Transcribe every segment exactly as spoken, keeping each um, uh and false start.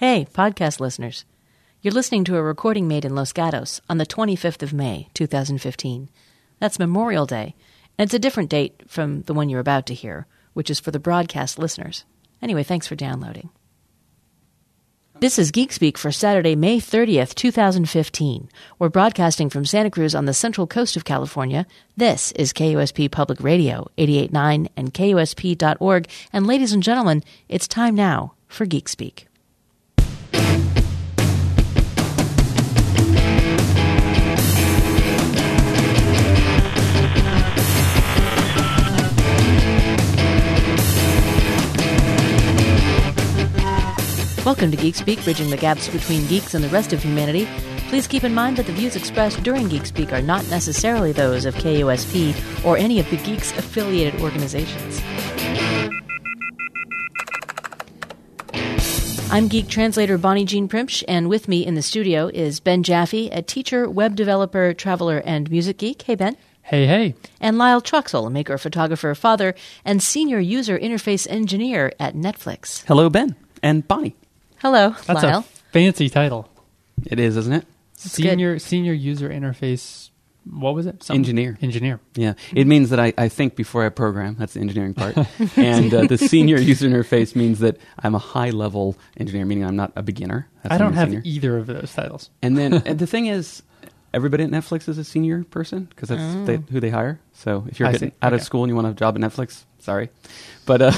Hey, podcast listeners. You're listening to a recording made in Los Gatos on the twenty-fifth of May, two thousand fifteen. That's Memorial Day, and it's a different date from the one you're about to hear, which is for the broadcast listeners. Anyway, thanks for downloading. This is Geek Speak for Saturday, May thirtieth, two thousand fifteen. We're broadcasting from Santa Cruz on the central coast of California. This is K U S P Public Radio, eighty-eight point nine and K U S P dot org. And ladies and gentlemen, it's time now for Geek Speak. Welcome to Geek Speak, bridging the gaps between geeks and the rest of humanity. Please keep in mind that the views expressed during Geek Speak are not necessarily those of K U S P or any of the Geeks affiliated organizations. I'm Geek translator Bonnie Jean Primch, and with me in the studio is Ben Jaffe, a teacher, web developer, traveler, and music geek. Hey, Ben. Hey, hey. And Lyle Troxel, a maker, photographer, father, and senior user interface engineer at Netflix. Hello, Ben and Bonnie. Hello, That's Lyle. a fancy title. It is, isn't it? Senior senior user interface, what was it? Something? Engineer. Engineer. Yeah. It means that I, I think before I program. That's the engineering part. And uh, the senior user interface means that I'm a high-level engineer, meaning I'm not a beginner. That's I don't have senior. either of those titles. And then and the thing is, everybody at Netflix is a senior person because that's Oh. they, who they hire. So if you're I getting see. out Okay. of school and you want a job at Netflix, sorry. But uh,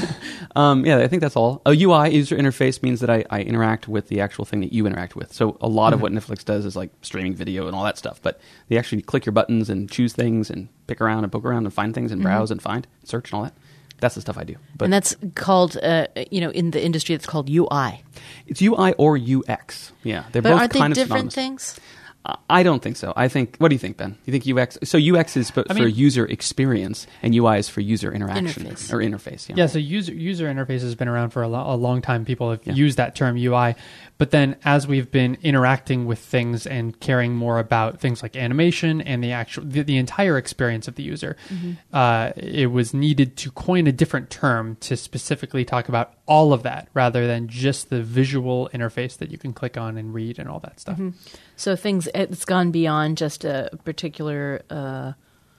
um, yeah, I think that's all. A U I, user interface, means that I, I interact with the actual thing that you interact with. So a lot Mm-hmm. of what Netflix does is like streaming video and all that stuff. But they actually click your buttons and choose things and pick around and poke around and find things and Mm-hmm. browse and find, search and all that. That's the stuff I do. But And that's called, uh, you know, in the industry, it's called U I. it's U I or U X. Yeah, they're But both aren't they kind of different synonymous. things? Uh, I don't think so. I think. What do you think, Ben? You think U X? So U X is for, I for mean- user experience, and U I is for user interaction Interface. or interface. Yeah. Yeah, so user user interface has been around for a, lo- a long time. People have Yeah. used that term U I. But then as we've been interacting with things and caring more about things like animation and the actual the, the entire experience of the user, uh, it was needed to coin a different term to specifically talk about all of that rather than just the visual interface that you can click on and read and all that stuff. So things, it's gone beyond just a particular uh,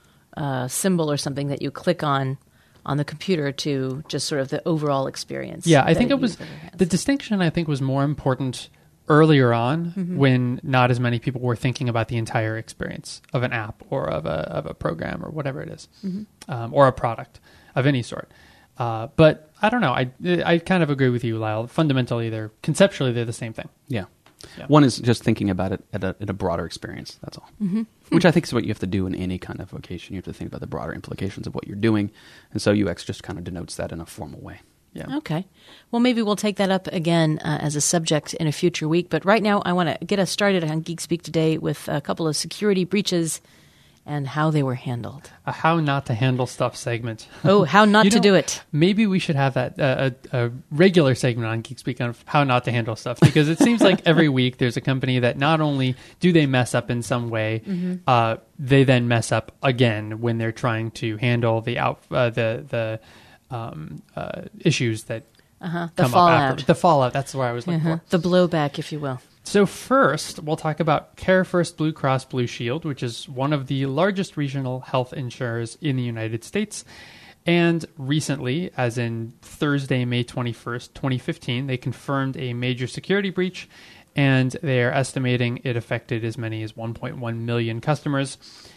uh, symbol or something that you click on on the computer to just sort of the overall experience. Yeah, I that think a it was user has. the distinction. I think was more important earlier on when not as many people were thinking about the entire experience of an app or of a of a program or whatever it is, um, or a product of any sort. Uh, but I don't know. I I kind of agree with you, Lyle. Fundamentally, they're conceptually they're the same thing. Yeah. Yeah. One is just thinking about it at a, at a broader experience. That's all. Mm-hmm. Which I think is what you have to do in any kind of vocation. You have to think about the broader implications of what you're doing, and so U X just kind of denotes that in a formal way. Yeah. Okay. Well, maybe we'll take that up again uh, as a subject in a future week. But right now, I want to get us started on Geek Speak today with a couple of security breaches and how they were handled. A how not to handle stuff segment. Oh, how not You to know, do it. Maybe we should have that uh, a, a regular segment on Geek Speak on how not to handle stuff, because it seems like every week there's a company that not only do they mess up in some way, uh, they then mess up again when they're trying to handle the out uh, the the um, uh, issues that Uh-huh. The come up fallout. after. The fallout. That's where I was looking Uh-huh. for. The blowback, if you will. So first, we'll talk about Care First Blue Cross Blue Shield, which is one of the largest regional health insurers in the United States. And recently, as in Thursday, May twenty-first, twenty fifteen, they confirmed a major security breach, and they are estimating it affected as many as one point one million customers.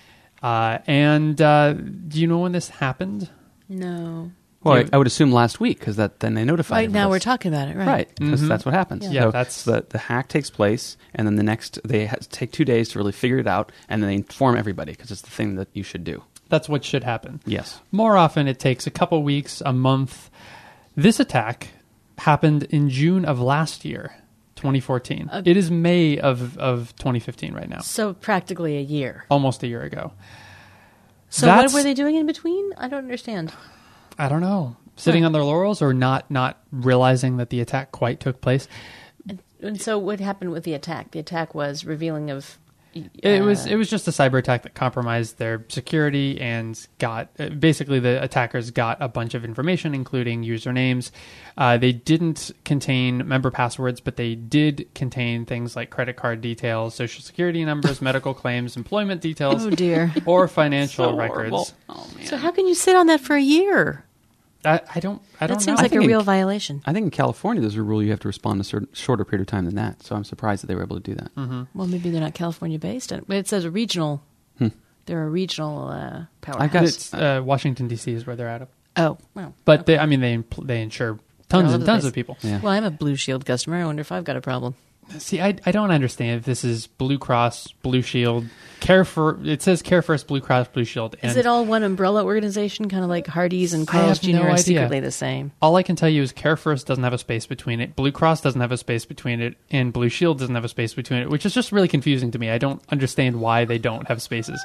Uh, and uh, do you know when this happened? No. Well, Yeah. I, I would assume last week because that then they notified. Right now us. we're talking about it, right? Right, because Mhm. that's what happens. Yeah, so that's- the the hack takes place, and then the next they ha- take two days to really figure it out, and then they inform everybody because it's the thing that you should do. That's what should happen. Yes. More often, it takes a couple weeks, a month. This attack happened in June of last year, twenty fourteen. Uh, it is May of, of twenty fifteen right now, So practically a year. almost a year ago. So what That's- were they doing in between? I don't understand. I don't know. Sitting Huh. on their laurels or not not realizing that the attack quite took place. And so what happened with the attack? The attack was revealing of It was it was just a cyber attack that compromised their security and got uh, basically the attackers got a bunch of information, including usernames. Uh, they didn't contain member passwords, but they did contain things like credit card details, social security numbers, medical claims, employment details, Oh, dear. or financial So records. horrible. Oh, man. So how can you sit on that for a year? I, I don't I don't That know. seems I like a think in- real violation. I think in California, there's a rule you have to respond in a certain, shorter period of time than that. So I'm surprised that they were able to do that. Mm-hmm. Well, maybe they're not California based. But it says a regional. Hmm. They're a regional uh, powerhouse. I've got- It's uh, Washington D C is where they're out of, Oh, well. but they, I mean they impl- they insure tons all and over the tons place. of people. Yeah. Well, I'm a Blue Shield customer. I wonder if I've got a problem. See, I, I don't understand if this is Blue Cross, Blue Shield, Care for. It says Care First, Blue Cross, Blue Shield. And Is it all one umbrella organization, kind of like Hardee's and I Carl's have no Junior are idea. secretly the same? all I can tell you is Care First doesn't have a space between it, Blue Cross doesn't have a space between it, and Blue Shield doesn't have a space between it, which is just really confusing to me. I don't understand why they don't have spaces.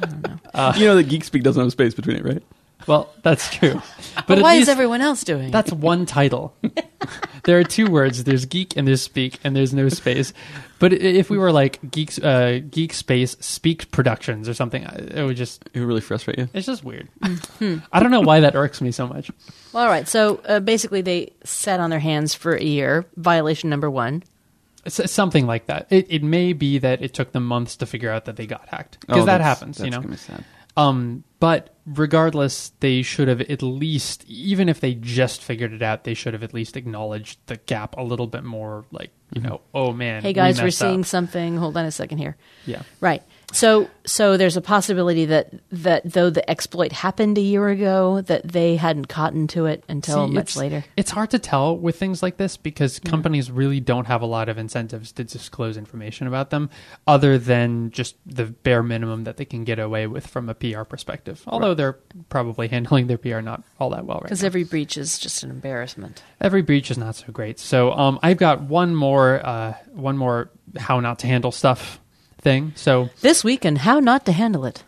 Uh, you know that GeekSpeak doesn't have a space between it, right? Well, that's true. But, But at why least is everyone else doing it? that's one title. There are two words. There's geek and there's speak, and there's no space. But i- if we were like geeks, uh, Geek Space Speak Productions or something, I- it would just. It would really frustrate you. It's just weird. I don't know why that irks me so much. Well, all right. So uh, basically, they sat on their hands for a year. Violation number one. S- something like that. It, it may be that it took them months to figure out that they got hacked because Oh, that that's- happens, that's you know. gonna be sad. Um, but regardless, they should have at least, even if they just figured it out, they should have at least acknowledged the gap a little bit more. Like, you know, oh man, Hey guys, we we're messed up. seeing something. Hold on a second here. Yeah. Right. So so there's a possibility that that though the exploit happened a year ago, that they hadn't caught into it until See, much it's, later. It's hard to tell with things like this because companies really don't have a lot of incentives to disclose information about them other than just the bare minimum that they can get away with from a P R perspective. Although Right. they're probably handling their P R not all that well right Because now. every breach is just an embarrassment. Every breach is not so great. So um, I've got one more, uh, one more how not to handle stuff thing. So This week and how not to handle it.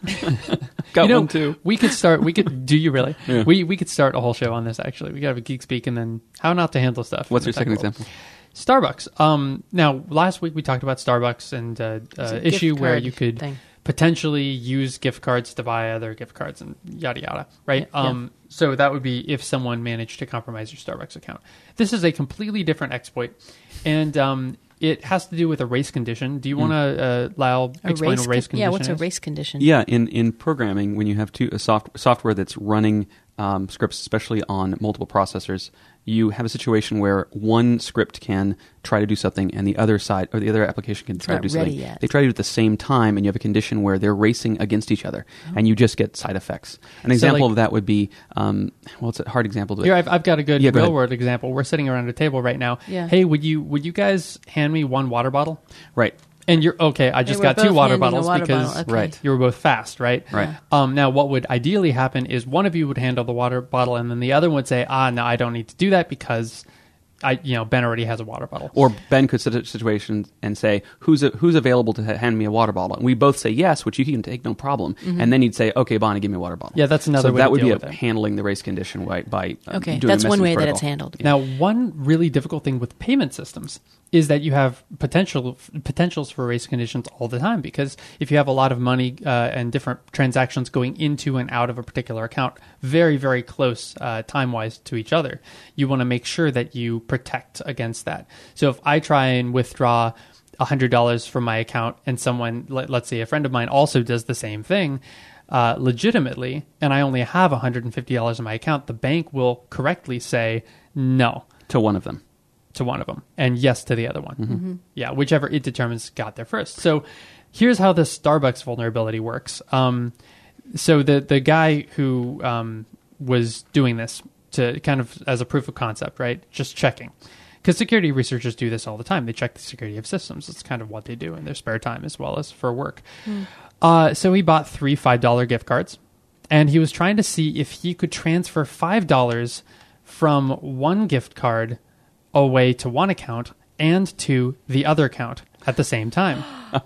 Got you know, one too. we could start. We could. Do you really? Yeah. We we could start a whole show on this. Actually, we could have a Geek Speak and then how not to handle stuff. What's in your the second tech world. example? Starbucks. Um, now, last week we talked about Starbucks and uh, It's uh, a gift issue where card you could thing. potentially use gift cards to buy other gift cards and yada yada, right? Yeah. Um, so that would be if someone managed to compromise your Starbucks account. This is a completely different exploit, and um, it has to do with a race condition. Do you want to, uh, Lyle, A explain what a race con- condition Yeah, what's a is? race condition? Yeah, in, in programming, when you have two, a soft, software that's running um, scripts, especially on multiple processors, you have a situation where one script can try to do something and the other side or the other application can It's try to not do something. ready yet. They try to do it at the same time, and you have a condition where they're racing against each other, and you just get side effects. An example like- of that would be, um, well, it's a hard example. But Here, I've, I've got a good Yeah, go real ahead. world example. We're sitting around a table right now. Yeah. Hey, would you would you guys hand me one water bottle? right, And you're okay. I just we're got two both water handing a bottles water because bottle, okay. right. you were both fast, right? Right. Um, now, what would ideally happen is one of you would handle the water bottle, and then the other would say, "Ah, no, I don't need to do that because I, you know, Ben already has a water bottle." Or Ben could sit in a situation and say, "Who's a, who's available to ha- hand me a water bottle?" And we both say yes, which you can take, no problem. And then he'd say, "Okay, Bonnie, give me a water bottle." Yeah, that's another So way that to would deal be with a, it. handling the race condition by, by uh, Okay, doing that's a one message way that protocol. it's handled. Now, one really difficult thing with payment systems is that you have potential potentials for race conditions all the time because if you have a lot of money uh, and different transactions going into and out of a particular account, very, very close uh, time-wise to each other, you want to make sure that you protect against that. So if I try and withdraw one hundred dollars from my account and someone, let, let's say a friend of mine also does the same thing, uh, legitimately, and I only have one hundred fifty dollars in my account, the bank will correctly say no To one of them. to one of them and yes to the other one. Mm-hmm. Yeah, whichever it determines got there first. So here's how the Starbucks vulnerability works. Um, so the the guy who um, was doing this to kind of as a proof of concept, right? Just checking. Because security researchers do this all the time. They check the security of systems. It's kind of what they do in their spare time as well as for work. Mm. Uh, so he bought three five dollar gift cards, and he was trying to see if he could transfer five dollars from one gift card away to one account and to the other account at the same time.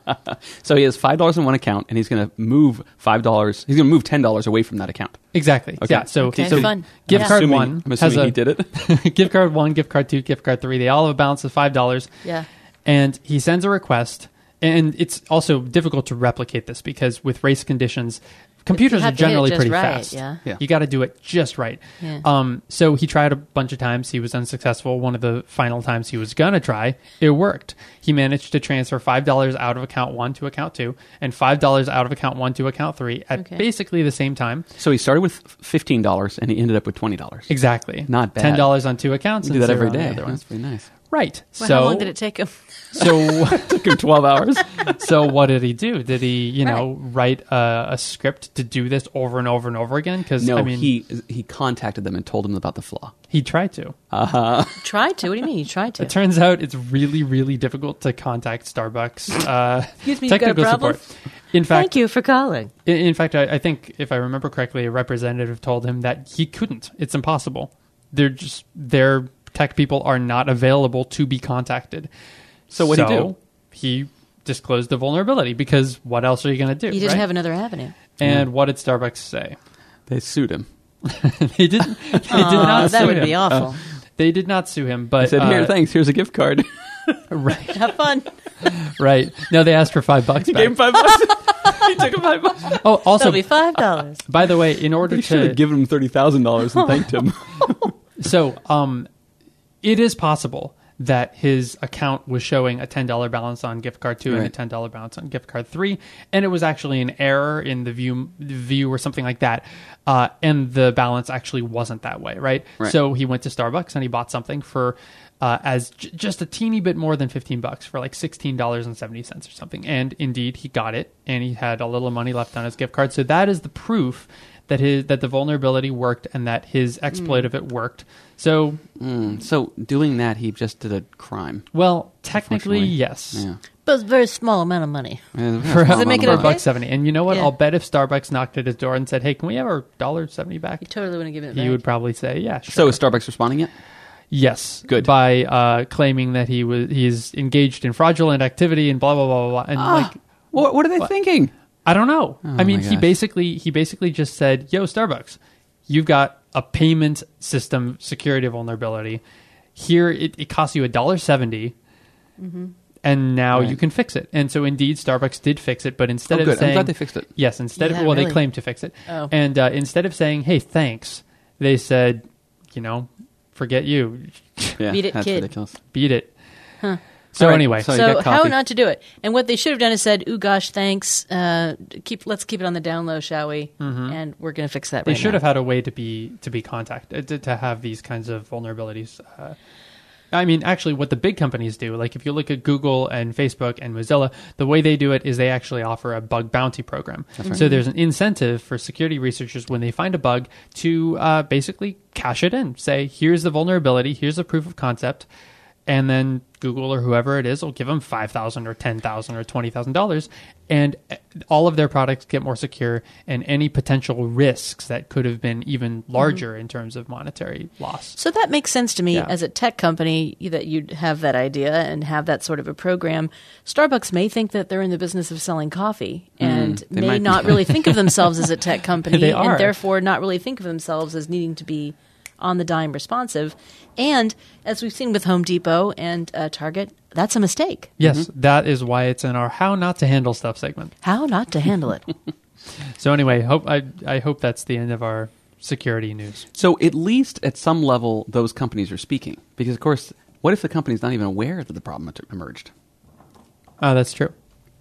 So he has five dollars in one account, and he's going to move five dollars. He's going to move ten dollars away from that account. Exactly. Okay. Yeah. So, Okay, so fun. gift Yeah. card Assuming- one I'm has assuming a he did it. gift card one, gift card two, gift card three. They all have a balance of five dollars. Yeah. And he sends a request, And it's also difficult to replicate this because with race conditions, computers have are to hit it generally just pretty right, fast. yeah. Yeah. You got to do it just right. Yeah. Um, so he tried a bunch of times. He was unsuccessful. One of the final times he was going to try, it worked. He managed to transfer five dollars out of account one to account two and five dollars out of account one to account three at Okay. basically the same time. So he started with fifteen dollars and he ended up with twenty dollars. Exactly. Not bad. ten dollars on two accounts. You and do that zero every on the day. other one. That's pretty nice. Right. Well, so how long did it take him? So Took him twelve hours. so what did he do? Did he, you know, write a, a script to do this over and over and over again? Because No, I mean, he he contacted them and told them about the flaw. he tried to. Uh-huh. Tried to. What do you mean? You tried to? It turns out it's really, really difficult to contact Starbucks uh, Excuse me, you got a technical problem? support. In fact, Thank you for calling. In, in fact, I, I think if I remember correctly, a representative told him that he couldn't. It's impossible. They're just their tech people are not available to be contacted. So what'd he do? He disclosed the vulnerability because what else are you going to do? You didn't right? have another avenue. And what did Starbucks say? They sued him. they didn't. They did Aw, not that sue would him. be awful. They did not sue him, but They said, "Here, uh, thanks. Here's a gift card." right, Have fun. right. No, they asked for five bucks. He back. gave him five bucks. He took him five bucks. Oh, also, That'll be five dollars. by the way, in order They should to have given him thirty thousand dollars and thanked him. So, um, it is possible that his account was showing a ten dollars balance on gift card two and a Right. ten dollars balance on gift card three, and it was actually an error in the view, the view or something like that, uh, and the balance actually wasn't that way, right? Right. So he went to Starbucks and he bought something for uh, as j- just a teeny bit more than fifteen bucks for like sixteen dollars and seventy cents or something, and indeed he got it, and he had a little money left on his gift card. So that is the proof that his that the vulnerability worked and that his exploit of it worked. So, Mm, so doing that, he just did a crime. well, technically, Unfortunately. yes. Yeah. But it's a very small amount of money. Yeah, For, Does it make it for a okay? buck seventy. And you know what? Yeah. I'll bet if Starbucks knocked at his door and said, "Hey, can we have our dollar seventy back?" You totally wouldn't give it He back. would probably say, "Yeah, sure." So is Starbucks responding yet? yes, Good. by uh, claiming that he was he's engaged in fraudulent activity and blah blah blah blah. blah. And Ah, like, what, what are they What? thinking? I don't know. Oh I mean, my he gosh. basically he basically just said, "Yo, Starbucks, you've got a payment system security vulnerability. Here, it, it costs you a dollar seventy, and now Right. you can fix it." And so, indeed, Starbucks did fix it, but instead Oh, of good. I'm saying, glad they fixed it. yes, instead Yeah, of well, really. they claimed to fix it, Oh. and uh, instead of saying, "Hey, thanks," they said, "You know, forget you, Yeah, Beat it, that's kid. ridiculous. beat it." So All right, anyway, so- you So got how coffee. not to do it? And what they should have done is said, "Ooh, gosh, thanks. Uh, keep let's keep it on the down low, shall we?" And we're going to fix that. they right should now. have had a way to be to be contacted to, to have these kinds of vulnerabilities. Uh, I mean, actually, what the big companies do, like if you look at Google and Facebook and Mozilla, the way they do it is they actually offer a bug bounty program. So there's an incentive for security researchers when they find a bug to uh, basically cash it in. Say, here's the vulnerability, here's the proof of concept, and then Google or whoever it is will give them five thousand dollars or ten thousand dollars or twenty thousand dollars, and all of their products get more secure, and any potential risks that could have been even larger in terms of monetary loss. So that makes sense to me Yeah. as a tech company that you'd have that idea and have that sort of a program. Starbucks may think that they're in the business of selling coffee and they may might be. not really think of themselves as a tech company They are. and therefore not really think of themselves as needing to be on the dime responsive. And as we've seen with Home Depot and uh, Target, that's a mistake. Yes, that is why it's in our How Not to Handle Stuff segment. How not to handle it. So anyway, hope I I hope that's the end of our security news. So at least at some level, those companies are speaking. Because, of course, what if the company's not even aware that the problem had emerged? Oh, that's true.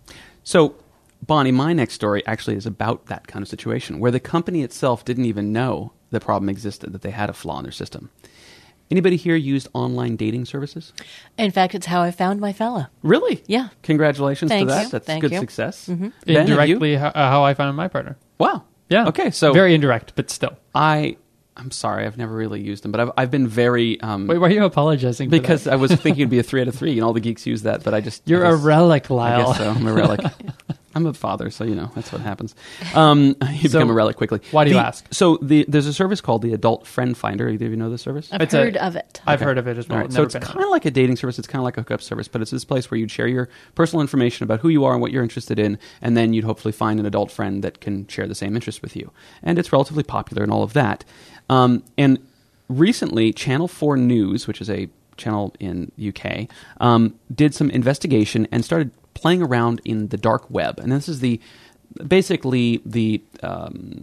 So, Bonnie, my next story actually is about that kind of situation, where the company itself didn't even know the problem existed, that they had a flaw in their system. Anybody here used online dating services? In fact, it's how I found my fella. Really? Yeah. Congratulations Thank to that. you. That's Thank good you. success. Ben, have you? Indirectly, how, uh, how I found my partner. Wow. Yeah. Okay, so very indirect, but still. I, I'm sorry, I've never really used them, but I've, I've been very... Um, Wait, why are you apologizing? for because that? I was thinking it'd be a three out of three, and all the geeks use that, but I just... You're I a guess- relic, I Lyle. guess so. I'm a relic. I'm a father, so you know that's what happens. Um, you So, become a relic quickly. why do you The- ask? So the, there's a service called the Adult Friend Finder. Either of you know this service? I've It's a- heard of it. I've Okay. heard of it as well. All right, Never so it's been on kind of like a dating service. It's kind of like a hookup service, but it's this place where you'd share your personal information about who you are and what you're interested in, and then you'd hopefully find an adult friend that can share the same interests with you. And it's relatively popular and all of that. Um, and recently, Channel four News, which is a channel in U K, um, did some investigation and started playing around in the dark web, and this is the basically the um,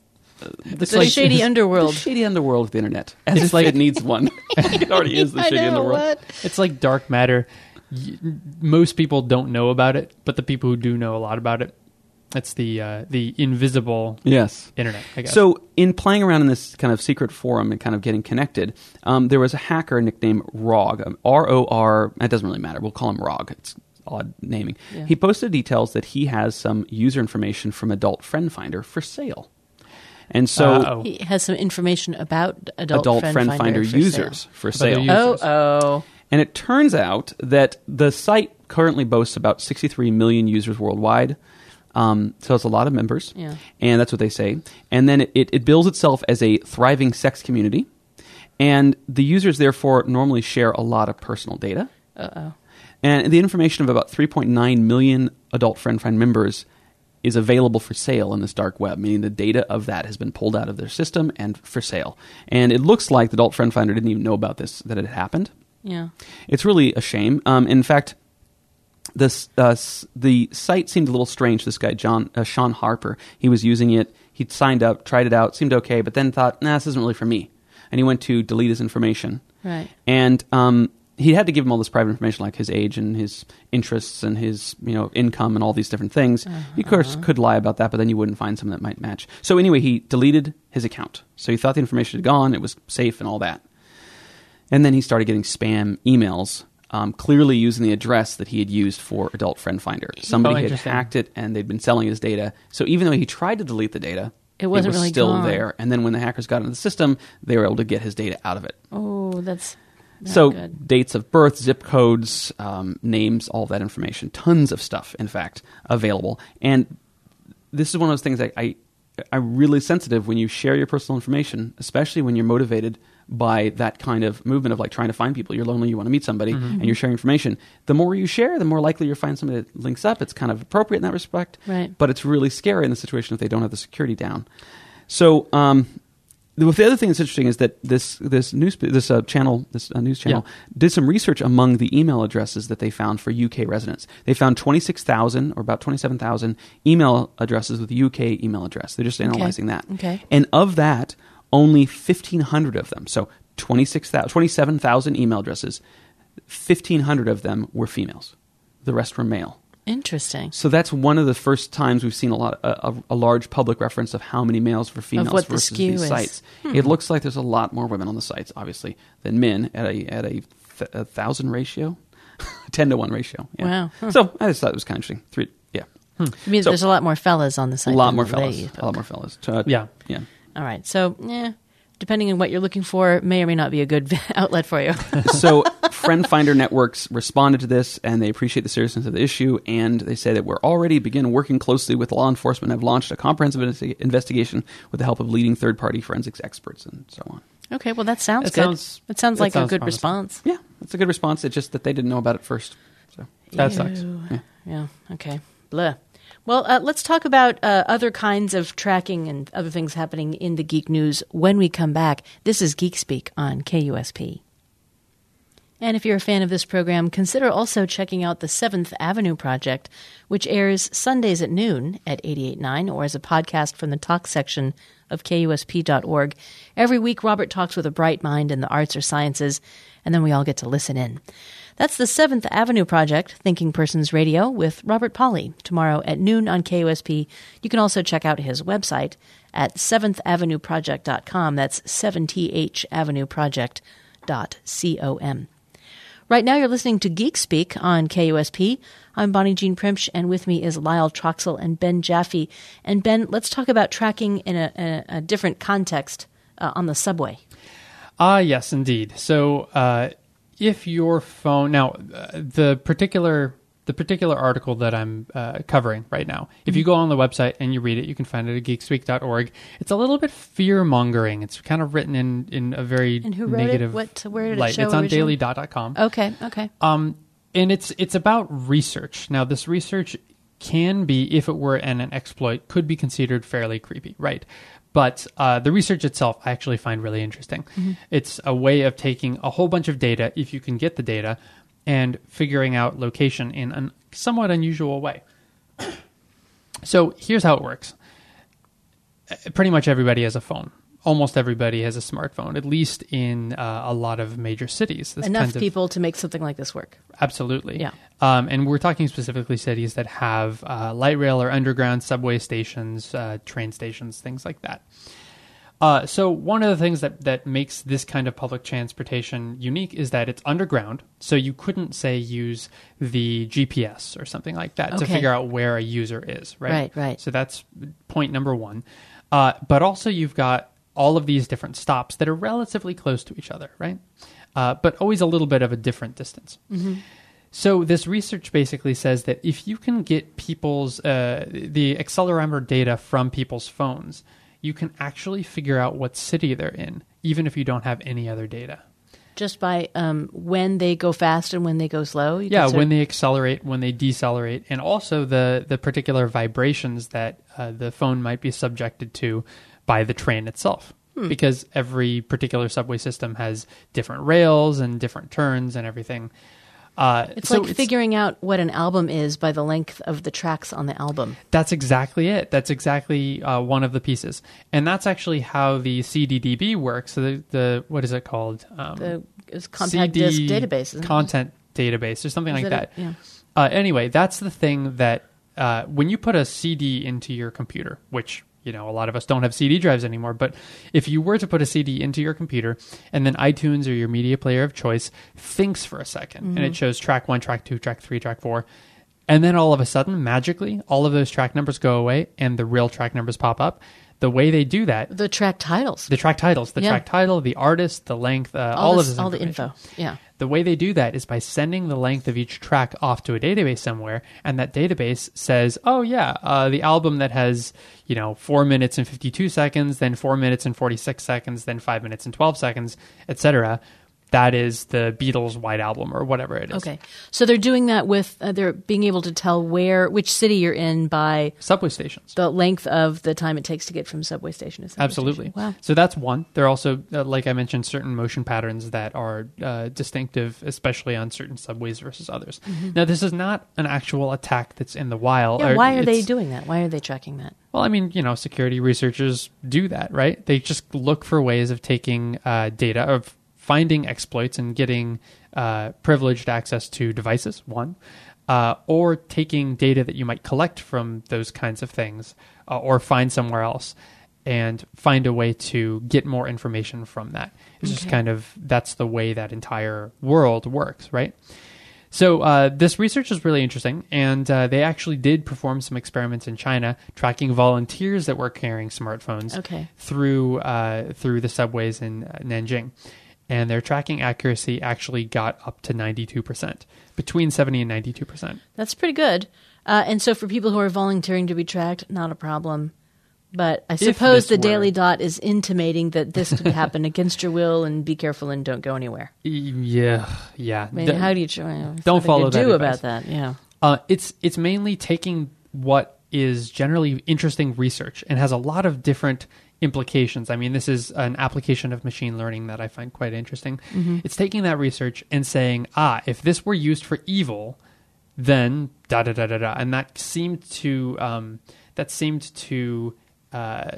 the shady underworld, the shady underworld of the internet. As it's like it needs one. It already is the I shady know, underworld. what? It's like dark matter. Y- Most people don't know about it, but the people who do know a lot about it, it's the uh, the invisible Yes. internet, I guess. So, in playing around in this kind of secret forum and kind of getting connected, um, there was a hacker nicknamed Rog, um, R O R, it doesn't really matter, we'll call him Rog, it's odd naming. Yeah. He posted details that he has some user information from Adult Friend Finder for sale. And so, Uh-oh. He has some information about adult, Adult friend, Friend Finder, Finder for users sale. for About their sale. users. Oh, oh. And it turns out that the site currently boasts about sixty-three million users worldwide. Um, so it's a lot of members, Yeah. and that's what they say. And then it, it, it bills itself as a thriving sex community, and the users therefore normally share a lot of personal data. Uh-oh. And the information of about three point nine million Adult Friend Find members is available for sale in this dark web, meaning the data of that has been pulled out of their system and for sale. And it looks like the Adult Friend Finder didn't even know about this, that it had happened. Yeah. It's really a shame. Um, in fact, this uh, s- the site seemed a little strange. This guy, John uh, Sean Harper, he was using it. He'd signed up, tried it out, seemed okay, but then thought, nah, this isn't really for me. And he went to delete his information. Right. And um, he had to give him all this private information, like his age and his interests and his you know income and all these different things. Uh-huh. He, of course, could lie about that, but then you wouldn't find something that might match. So anyway, he deleted his account. So he thought the information had gone, it was safe and all that. And then he started getting spam emails, um, clearly using the address that he had used for Adult Friend Finder. Somebody Oh, had interesting. hacked it, and they'd been selling his data. So even though he tried to delete the data, It wasn't was really still gone. there. And then when the hackers got into the system, they were able to get his data out of it. Oh, that's not so good. dates of birth, zip codes, um, names, all that information, tons of stuff, in fact, available. And this is one of those things I, I, I'm really sensitive when you share your personal information, especially when you're motivated by that kind of movement of like trying to find people. You're lonely, you want to meet somebody, Mm-hmm. and you're sharing information. The more you share, the more likely you'll find somebody that links up. It's kind of appropriate in that respect, Right. but it's really scary in the situation if they don't have the security down. So, um, the, the other thing that's interesting is that this this news this uh, channel this uh, news channel Yeah. did some research among the email addresses that they found for U K residents. They found twenty-six thousand or about twenty-seven thousand email addresses with a U K email address. They're just analyzing that. Okay. And of that, only fifteen hundred of them, so twenty-six thousand, twenty-seven thousand email addresses, fifteen hundred of them were females. The rest were male. Interesting. So that's one of the first times we've seen a lot, a, a, a large public reference of how many males for females what the versus skew these is. sites. It looks like there's a lot more women on the sites, obviously, than men at a at a, th- a thousand ratio, ten to one ratio. Yeah. Wow. Huh. So I just thought it was kind of interesting. Three, yeah, I mean, So- there's a lot more fellas on the a site. lot than more the fellas, ladies, a lot more fellas. Uh, Yeah. yeah. All right. So, yeah, depending on what you're looking for, may or may not be a good outlet for you. So Friend Finder Networks responded to this, and they appreciate the seriousness of the issue, and they say that we're already begin working closely with law enforcement and have launched a comprehensive investi- investigation with the help of leading third-party forensics experts and so on. Okay. Well, that sounds That good. sounds- it sounds that like sounds a good promising. response. Yeah, that's a good response. It's just that they didn't know about it first. So That sucks. Ew. Yeah. Yeah. Okay. Blah. Well, uh, let's talk about uh, other kinds of tracking and other things happening in the geek news when we come back. This is Geek Speak on K U S P. And if you're a fan of this program, consider also checking out the Seventh Avenue Project, which airs Sundays at noon at eighty-eight point nine or as a podcast from the talk section of K U S P dot org. Every week, Robert talks with a bright mind in the arts or sciences, and then we all get to listen in. That's the Seventh Avenue Project, Thinking Persons Radio, with Robert Polly, tomorrow at noon on K U S P. You can also check out his website at seventh avenue project dot com. That's seven t h avenue project dot com. Right now you're listening to Geek Speak on K U S P. I'm Bonnie Jean Primsch, and with me is Lyle Troxell and Ben Jaffe. And Ben, let's talk about tracking in a, a, a different context uh, on the subway. Ah, yes, indeed. So, uh, if your phone now, uh, the particular the particular article that I'm uh, covering right now, if you go on the website and you read it, you can find it at geekspeak dot org. It's a little bit fear mongering. It's kind of written in, in a very And who wrote it? negative What- where did it light. show It's on originally? daily dot com. Okay, okay. Um, and it's it's about research. Now, this research can be, if it were an, an exploit, could be considered fairly creepy, right? But uh, the research itself, I actually find really interesting. Mm-hmm. It's a way of taking a whole bunch of data, if you can get the data, and figuring out location in an somewhat unusual way. So here's how it works. Pretty much everybody has a phone. Almost everybody has a smartphone, at least in uh, a lot of major cities. This Enough kind of, people to make something like this work. Absolutely. Yeah. Um, and we're talking specifically cities that have uh, light rail or underground subway stations, uh, train stations, things like that. Uh, so one of the things that, that makes this kind of public transportation unique is that it's underground. So you couldn't, say, use the G P S or something like that Okay. to figure out where a user is, right? Right, right. So that's point number one. Uh, but also you've got all of these different stops that are relatively close to each other, right? Uh, but always a little bit of a different distance. Mm-hmm. So this research basically says that if you can get people's uh, the accelerometer data from people's phones, you can actually figure out what city they're in, even if you don't have any other data. Just by um, when they go fast and when they go slow? You Yeah, can sort when of- they accelerate, when they decelerate, and also the, the particular vibrations that uh, the phone might be subjected to by the train itself. Hmm. Because every particular subway system has different rails and different turns and everything. Uh, It's so like figuring out what an album is by the length of the tracks on the album. That's exactly it. That's exactly uh, one of the pieces. And that's actually how the C D D B works. So the, the what is it called? Um, The it's compact C D disc database, isn't it? content database or something Is like it that. a- yeah. Uh, anyway, that's the thing that uh, when you put a C D into your computer, which, you know, a lot of us don't have C D drives anymore, but if you were to put a C D into your computer and then iTunes or your media player of choice thinks for a second Mm-hmm. and it shows track one, track two, track three, track four, and then all of a sudden, magically, all of those track numbers go away and the real track numbers pop up. The way they do that, The track titles. the track titles, the Yeah. track title, the artist, the length, uh, all, all of this, this all the information. info. Yeah. The way they do that is by sending the length of each track off to a database somewhere, and that database says, oh yeah, uh, the album that has, you know, four minutes and fifty-two seconds, then four minutes and forty-six seconds, then five minutes and twelve seconds, et cetera. That is the Beatles' White Album or whatever it is. Okay. So they're doing that with, uh, they're being able to tell where, which city you're in by Subway stations. the length of the time it takes to get from subway station to subway Absolutely. station. Wow. So that's one. There are also, uh, like I mentioned, certain motion patterns that are uh, distinctive, especially on certain subways versus others. Mm-hmm. Now, this is not an actual attack that's in the wild. Yeah, or why are they it's- doing that? Why are they tracking that? Well, I mean, you know, security researchers do that, right? They just look for ways of taking uh, data, of finding exploits and getting uh, privileged access to devices, one, uh, or taking data that you might collect from those kinds of things uh, or find somewhere else and find a way to get more information from that. It's just Okay. kind of, that's the way that entire world works, right? So uh, this research is really interesting, and uh, they actually did perform some experiments in China tracking volunteers that were carrying smartphones Okay. through uh, through the subways in uh, Nanjing. And their tracking accuracy actually got up to ninety-two percent, between seventy and ninety-two percent. That's pretty good. Uh, and so for people who are volunteering to be tracked, not a problem. But I suppose this the were- Daily Dot is intimating that this could happen against your will, and be careful and don't go anywhere. Yeah, yeah. I mean, D- how do you try? don't follow what do you that do advice. about that? Yeah. Uh, it's it's mainly taking what is generally interesting research and has a lot of different implications. I mean, this is an application of machine learning that I find quite interesting. Mm-hmm. It's taking that research and saying, ah, if this were used for evil, then da da da da da, and that seemed to um, that seemed to uh,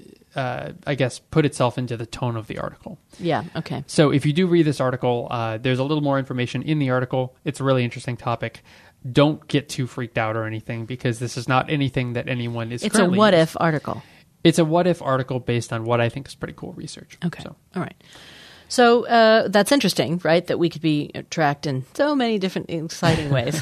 uh, I guess put itself into the tone of the article. Yeah. Okay. So if you do read this article, uh, there's a little more information in the article. It's a really interesting topic. Don't get too freaked out or anything, because this is not anything that anyone is It's a currently what using. if article. It's a what if article based on what I think is pretty cool research. Okay. So, All right. So uh, that's interesting, right? That we could be tracked in so many different exciting ways.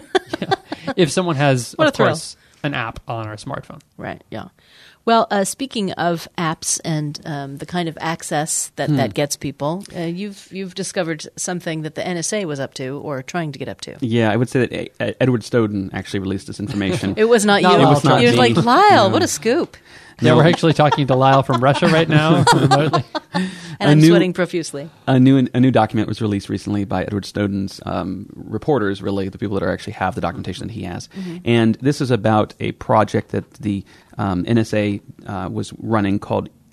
if someone has, What of a thrill. course, an app on our smartphone. Right. Yeah. Well, uh, speaking of apps and um, the kind of access that, that gets people, uh, you've you've discovered something that the N S A was up to or trying to get up to. Yeah, I would say that uh, Edward Snowden actually released this information. It was not Not you. It was not you was me. like, Lyle, No. what a scoop. Yeah, No. we're actually talking to Lyle from Russia right now, remotely. And A I'm new- sweating profusely. A new a new document was released recently by Edward Snowden's um, reporters, really the people that are actually have the documentation that he has. Mm-hmm. And this is about a project that the um, N S A uh, was running called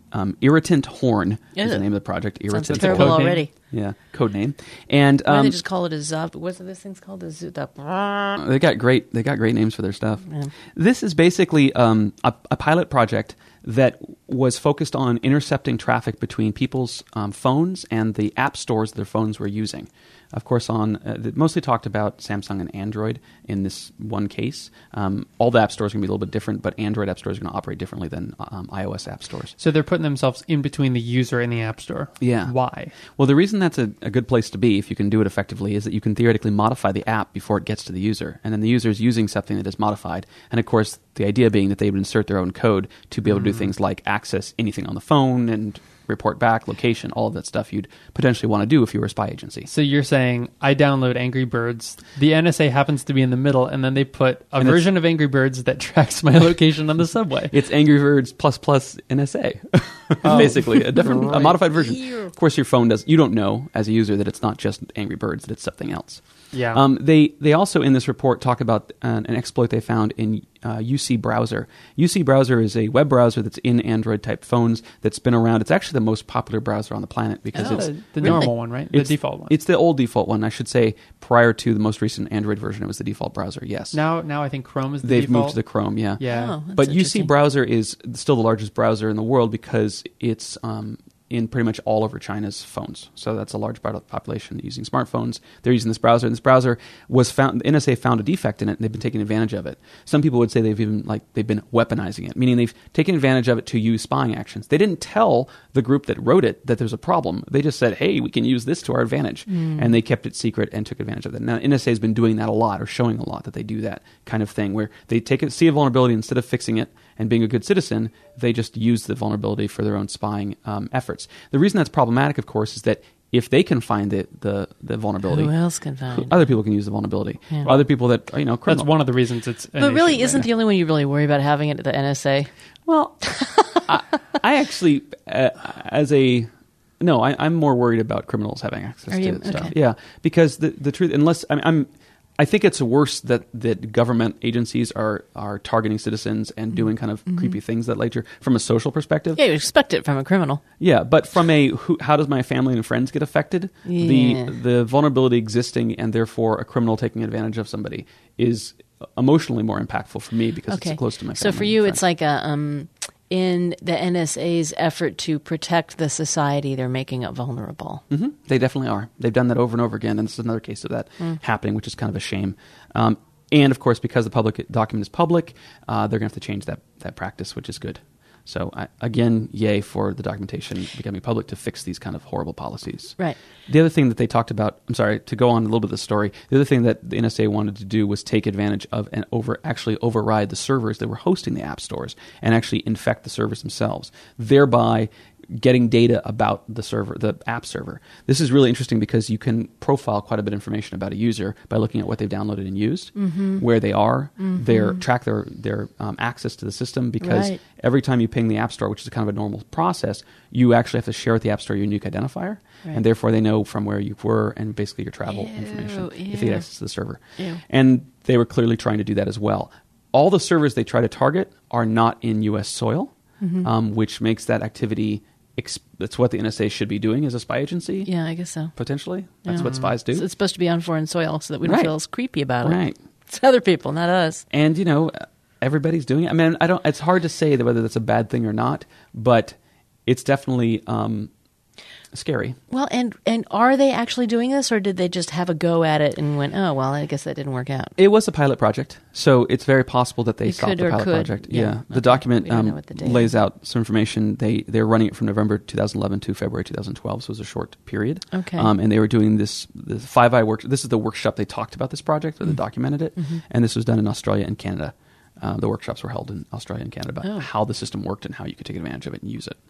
um, Irritant Horn is Ew. the name of the project. Sounds Irritant terrible code name. already. Yeah, code name. And Why don't um, they just call it a Zav? What's this thing's called? A Zoo. The... they got great. They got great names for their stuff. Yeah. This is basically um, a, a pilot project that was focused on intercepting traffic between people's um, phones and the app stores their phones were using. Of course, on uh, they mostly talked about Samsung and Android in this one case. Um, all the app stores are going to be a little bit different, but Android app stores are going to operate differently than um, iOS app stores. So they're putting themselves in between the user and the App Store. Yeah. Why? Well, the reason that's a, a good place to be, if you can do it effectively, is that you can theoretically modify the app before it gets to the user. And then the user is using something that is modified. And of course, the idea being that they would insert their own code to be able to do things like access anything on the phone and report back, location, all of that stuff you'd potentially want to do if you were a spy agency. So you're saying I download Angry Birds, the N S A happens to be in the middle, and then they put a And version of Angry Birds that tracks my location on the subway. It's Angry Birds plus plus N S A, basically a different, a modified version. Of course, your phone does. You don't know as a user that it's not just Angry Birds; that it's something else. Yeah. Um, they they also in this report talk about an, an exploit they found in uh, U C Browser. U C Browser is a web browser that's in Android type phones that's been around. It's actually the most popular browser on the planet because Oh, it's the, the really? normal one, right? The it's, default one. It's the old default one, I should say. Prior to the most recent Android version, it was the default browser. Yes. now, now I think Chrome is the They've default. moved to the Chrome. Yeah. Yeah. Oh, that's But U C interesting. Browser is still the largest browser in the world because it's um, in pretty much all over China's phones. So that's a large part of the population using smartphones. They're using this browser, and this browser was found. The N S A found a defect in it, and they've been taking advantage of it. Some people would say they've even like they've been weaponizing it, meaning they've taken advantage of it to use spying actions. They didn't tell the group that wrote it that there's a problem. They just said, "Hey, we can use this to our advantage," Mm. and they kept it secret and took advantage of it. Now, N S A has been doing that a lot, or showing a lot that they do that kind of thing, where they take it, see a vulnerability, instead of fixing it and being a good citizen, they just use the vulnerability for their own spying um, efforts. The reason that's problematic, of course, is that if they can find it, the the vulnerability, Who else can find it? other people can use the vulnerability. Yeah. Other people that you know, criminal. That's one of the reasons it's. an But really, issue, isn't right? the only one you really worry about having it at the N S A? Well, I, I actually, uh, as a no, I, I'm more worried about criminals having access Are to you? stuff. Okay. Yeah, because the the truth, unless I mean, I'm. I think it's worse that, that government agencies are, are targeting citizens and doing kind of creepy things that nature from a social perspective. Yeah, you expect it from a criminal. Yeah, but from a who, how does my family and friends get affected? Yeah. The the vulnerability existing and therefore a criminal taking advantage of somebody is emotionally more impactful for me because Okay. it's close to my family. So for and you, friends. it's like a um, in the N S A's effort to protect the society, they're making it vulnerable. hmm They definitely are. They've done that over and over again, and this is another case of that Mm. happening, which is kind of a shame. Um, and of course, because the public document is public, uh, they're going to have to change that that practice, which is good. So I, again, yay for the documentation becoming public to fix these kind of horrible policies. Right. The other thing that they talked about, I'm sorry, to go on a little bit of the story, the other thing that the N S A wanted to do was take advantage of and over actually override the servers that were hosting the app stores and actually infect the servers themselves, thereby getting data about the server, the app server. This is really interesting because you can profile quite a bit of information about a user by looking at what they've downloaded and used, Mm-hmm. where they are, their track their their um, access to the system. Because Right. every time you ping the app store, which is kind of a normal process, you actually have to share with the app store your unique identifier, Right. and therefore they know from where you were and basically your travel Ew, information if they ew. get access to the server. Ew. And they were clearly trying to do that as well. All the servers they try to target are not in U S soil, Mm-hmm. um, which makes that activity. Ex- that's what the N S A should be doing as a spy agency. Yeah, I guess so. Potentially, that's Yeah. what spies do. So it's supposed to be on foreign soil so that we don't Right. feel as creepy about it. Right. It's other people, not us. And you know, everybody's doing it. I mean, I don't. It's hard to say that whether that's a bad thing or not, but it's definitely um, scary. Well, and and are they actually doing this, or did they just have a go at it and went, oh, well, I guess that didn't work out? It was a pilot project, so it's very possible that they It stopped could the or pilot could. project. Yeah. Yeah, Okay. the document We don't know um, what the date lays out some information. They they're running it from November twenty eleven to February twenty twelve, so it was a short period. Okay. Um, and they were doing this the Five Eye work. This is the workshop they talked about this project, or Mm-hmm. they documented it, and this was done in Australia and Canada. Uh, the workshops were held in Australia and Canada about Oh. how the system worked and how you could take advantage of it and use it.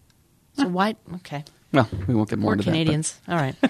So why? Okay. Well, we won't get more Poor into Canadians. All right.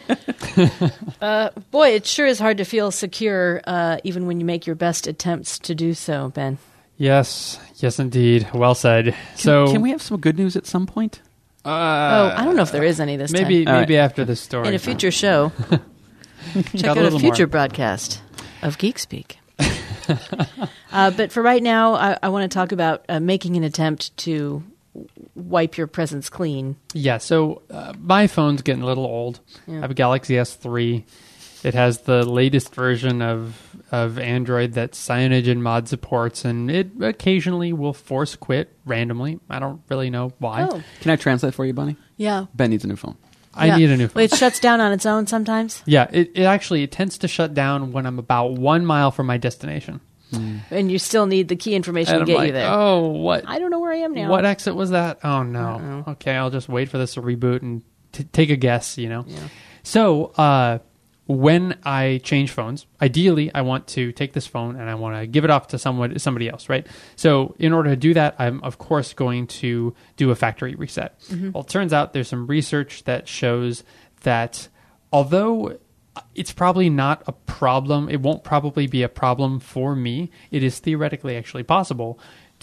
uh, boy, it sure is hard to feel secure, uh, even when you make your best attempts to do so, Ben. Yes, yes, indeed. Well said. That. But so, can, can we have some good news at some point? Uh, oh, I don't know if there is any this maybe, time. maybe All right. after this story. In a future show, check Got out a a little future more. broadcast of Geek Speak. uh, but for right now, I, I want to talk about uh, making an attempt to wipe your presence clean. Yeah, so uh, my phone's getting a little old. Yeah. I have a Galaxy S three. It has the latest version of of Android that Cyanogen Mod supports, and it occasionally will force quit randomly. I don't really know why. Oh. Can I translate for you, Bunny? Yeah. Ben needs a new phone. I Yeah. need a new phone. Well, it shuts down on its own sometimes, Yeah, it, it actually it tends to shut down when I'm about one mile from my destination. and you still need the key information And to I'm get like, you there. oh, what? I don't know where I am now. What exit was that? Oh, no. Uh-oh. Okay, I'll just wait for this to reboot and t- take a guess, you know? Yeah. So, uh, when I change phones, ideally, I want to take this phone and I want to give it off to someone, somebody else, right? So, in order to do that, I'm, of course, going to do a factory reset. Mm-hmm. Well, it turns out there's some research that shows that although it's probably not a problem, it won't probably be a problem for me, it is theoretically actually possible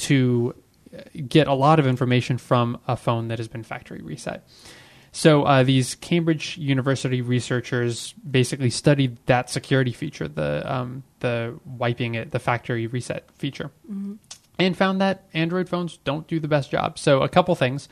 to get a lot of information from a phone that has been factory reset. So uh, these Cambridge University researchers basically studied that security feature, the um, the wiping it, the factory reset feature, mm-hmm. and found that Android phones don't do the best job. So a couple things.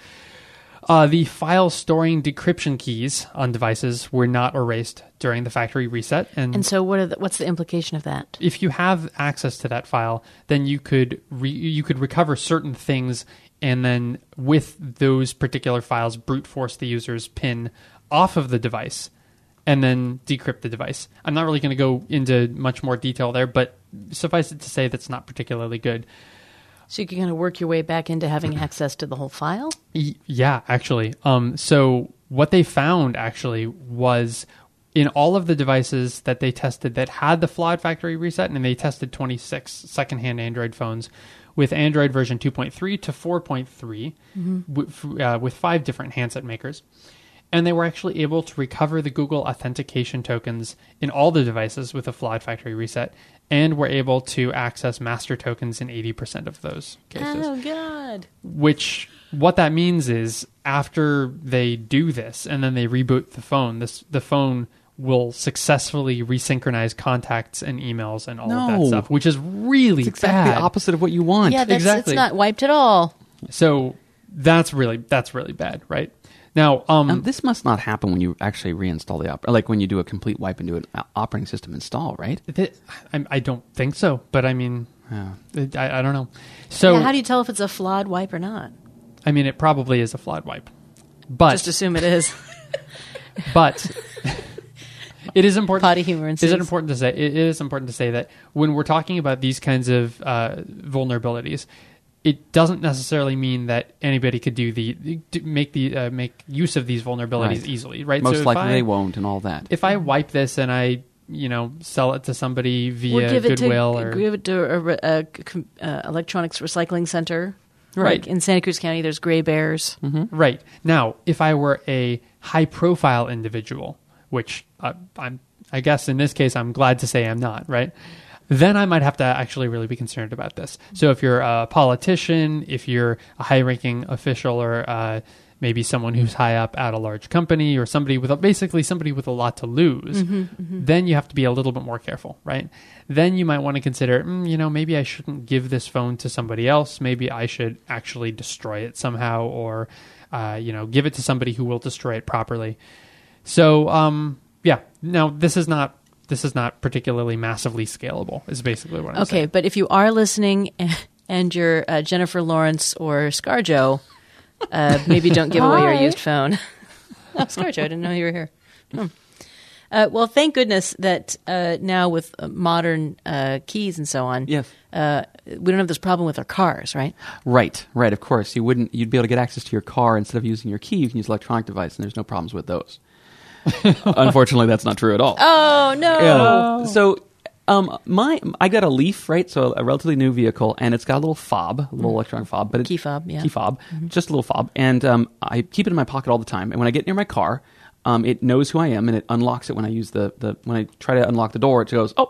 Uh, the file storing decryption keys on devices were not erased during the factory reset. And, And so, what are the, what's the implication of that? if you have access to that file, then you could re- you could recover certain things, and then with those particular files, brute force the user's PIN off of the device, and then decrypt the device. I'm not really going to go into much more detail there, but suffice it to say that's not particularly good. So you can kind of work your way back into having access to the whole file? Y- Yeah, actually. Um, so what they found actually was in all of the devices that they tested that had the flawed factory reset, and they tested twenty-six secondhand Android phones with Android version two point three to four point three mm-hmm. with, uh, with five different handset makers. And they were actually able to recover the Google authentication tokens in all the devices with a flawed factory reset, and were able to access master tokens in eighty percent of those cases. Oh, God. Which, what that means is, after they do this and then they reboot the phone, this the phone will successfully resynchronize contacts and emails and all of No. that stuff, which is really It's exactly bad. the opposite of what you want. Yeah, that's, Exactly. it's not wiped at all. So that's really that's really bad, right? Now, um, Um, this must not happen when you actually reinstall the op- like when you do a complete wipe and do an o- operating system install, right? th- I, I don't think so, but I mean, Yeah. I, I don't know. So, Yeah, how do you tell if it's a flawed wipe or not? I mean, it probably is a flawed wipe, but Just assume it is. but it is important. Potty humor Is it ensues. important to say? It is important to say that when we're talking about these kinds of uh, vulnerabilities, it doesn't necessarily mean that anybody could do the do- make the uh, make use of these vulnerabilities Right. easily, right? Most so if likely I, they won't and all that. If I wipe this and I, you know, sell it to somebody via Or give it Goodwill to, or give it to a, re- a c- uh, electronics recycling center. Right. Like in Santa Cruz County, there's Gray Bears. Right. Now, if I were a high-profile individual, which uh, I'm, I guess in this case I'm glad to say I'm not, right? Then I might have to actually really be concerned about this. So if you're a politician, if you're a high-ranking official, or uh, maybe someone who's high up at a large company, or somebody with a, basically somebody with a lot to lose, Mm-hmm, mm-hmm. then you have to be a little bit more careful, right? Then you might want to consider, mm, you know, maybe I shouldn't give this phone to somebody else. Maybe I should actually destroy it somehow, or uh, you know, give it to somebody who will destroy it properly. So, um, yeah. Now, this is not this is not particularly massively scalable. Is basically what I'm Okay, saying. but if you are listening and you're uh, Jennifer Lawrence or ScarJo, uh, maybe don't give away your Hi. used phone. Oh, ScarJo, I didn't know you were here. Hmm. Uh, well, thank goodness that uh, now with uh, modern uh, keys and so on, Yes. uh, we don't have this problem with our cars, right? Right, right. Of course, you wouldn't. You'd be able to get access to your car instead of using your key. You can use electronic device, and there's no problems with those. Unfortunately, that's not true at all. Oh, no. Yeah. So, um, my I got a Leaf, right? So a relatively new vehicle, and it's got a little fob, a little electronic fob, but it, Key fob, yeah. key fob, just a little fob, and um, I keep it in my pocket all the time. And when I get near my car, um, it knows who I am, and it unlocks it when I use the, the when I try to unlock the door. It goes, oh, yep,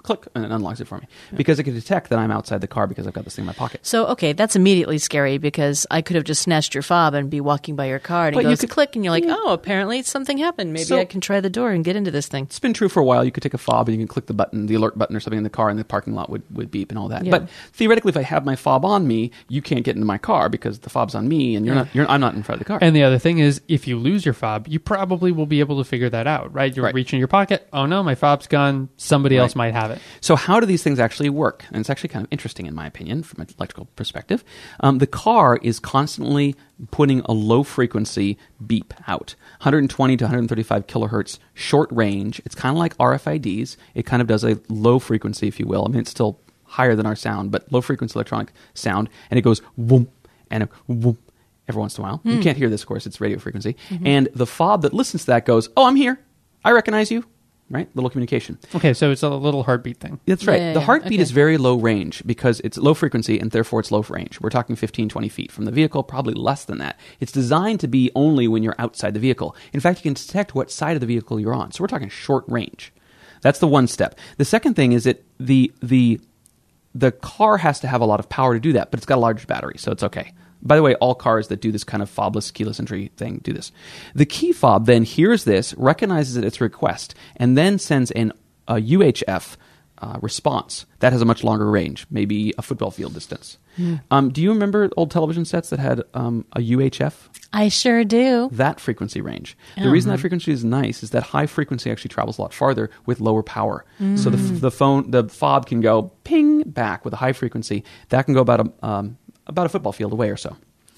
click, and it unlocks it for me. Because it can detect that I'm outside the car because I've got this thing in my pocket. So, okay, that's immediately scary because I could have just snatched your fob and be walking by your car and it But you goes could- click and you're like, yeah. oh, apparently something happened. Maybe So- I can try the door and get into this thing. It's been true for a while. You could take a fob and you can click the button, the alert button or something in the car, and the parking lot would, would beep and all that. Yeah. But theoretically, if I have my fob on me, you can't get into my car because the fob's on me, and you're not. You're, I'm not in front of the car. And the other thing is, if you lose your fob, you probably will be able to figure that out, right? You're Right. reaching your pocket. Oh no, my fob's gone. Somebody else might have it. So how do these things actually work? And it's actually kind of interesting, in my opinion, from an electrical perspective. Um, the car is constantly putting a low frequency beep out, one twenty to one thirty-five kilohertz, short range. It's kind of like R F I Ds. It kind of does a low frequency, if you will. I mean, it's still higher than our sound, but low frequency electronic sound, and it goes whoop and a whoop every once in a while. You can't hear this, of course. It's radio frequency. And the fob that listens to that goes, oh, I'm here. I recognize you. Right? Little communication. Okay, so it's a little heartbeat thing. That's right. Yeah, yeah, the yeah. heartbeat Okay. is very low range because it's low frequency and therefore it's low range. We're talking fifteen, twenty feet from the vehicle, probably less than that. It's designed to be only when you're outside the vehicle. In fact, you can detect what side of the vehicle you're on. So we're talking short range. That's the one step. The second thing is that the the the car has to have a lot of power to do that, but it's got a large battery, so it's okay. By the way, all cars that do this kind of fobless keyless entry thing do this. The key fob then hears this, recognizes that it's a request, and then sends in a U H F uh, response. That has a much longer range, maybe a football field distance. Hmm. Um, do you remember old television sets that had um, a U H F? I sure do. That frequency range. The Oh. reason that frequency is nice is that high frequency actually travels a lot farther with lower power. So the, the phone, the fob can go ping back with a high frequency. That can go about a um, about a football field away or so.